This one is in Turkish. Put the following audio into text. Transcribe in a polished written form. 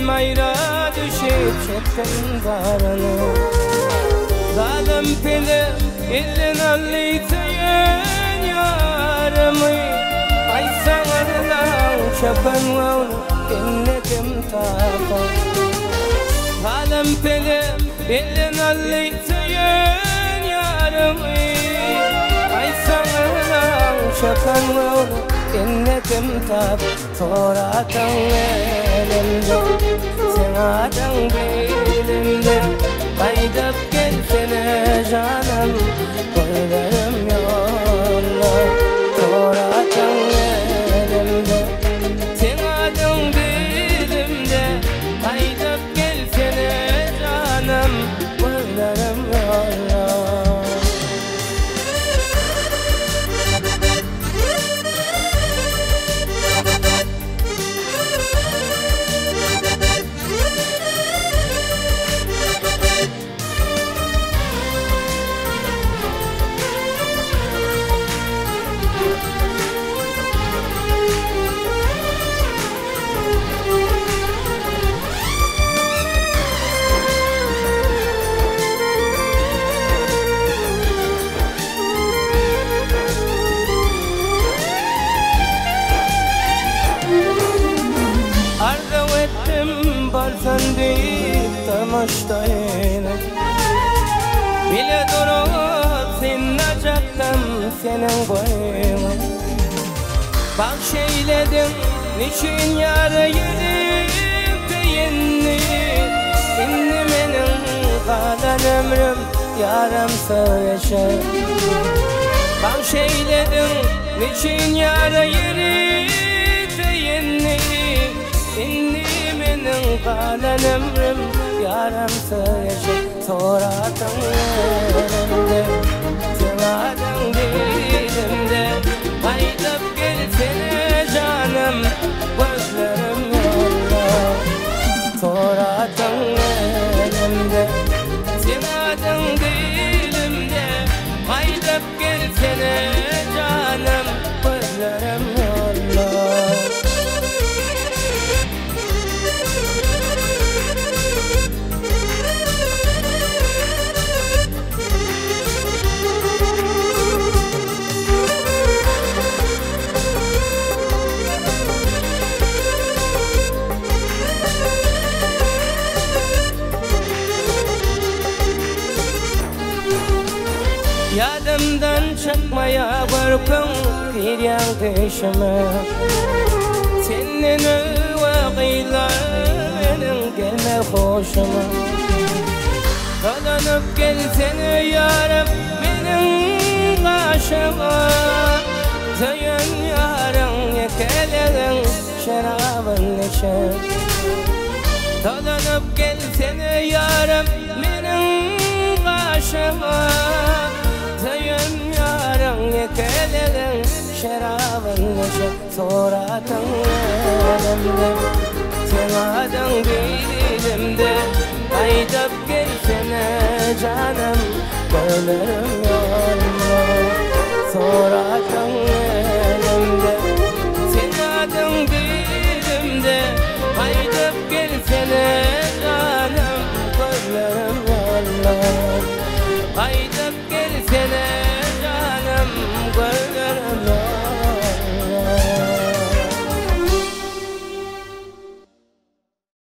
mayra düşüp çektim darını. Zalim pilim illin alliytiyen yarımı. Ay sağırlan şapan vavnu innekim tafa. Zalim pilim illin alliytiyen yarımı. Ay sağırlan şapan vavnu innekim tafa. Toratan elimde, senatan belimde. Kaydap gelsene canım, kollarım yolla. Toratan elimde, senatan belimde. Kaydap gelsene canım, kollarım yolla. Balsan deyip tamaştayına bile durup sinnacaktım senin boyuna. Bak şeyledim niçin yara yedip deyinni. Şimdi benim kalan ömrüm yaramsa yaşar. Bak şeyledim niçin yara yedip deyinni. Şimdi benim kalan ömrüm yaramsa yaşar. Toratan elimde, senatan dilimde. Kaydap gelsene canım, gözlerim yolla. Toratan elimde, senatan dilimde. Kaydap gelsene canım, gözlerim yolla. Yadımdan çıkmaya varkın kıyıyan peşime. Senin vakıyların gelme hoşuma. Dolanıp gelsene yarım benim karşıma. Sayın yarın yekelerin şarabın neşe. Dolanıp gelsene yarım benim karşıma. Sayın yarın yekelerin şarabın neşe. Toratan elimde, senatan dilimde. Kaydap gelsene canım, kollarım yolla. Toratan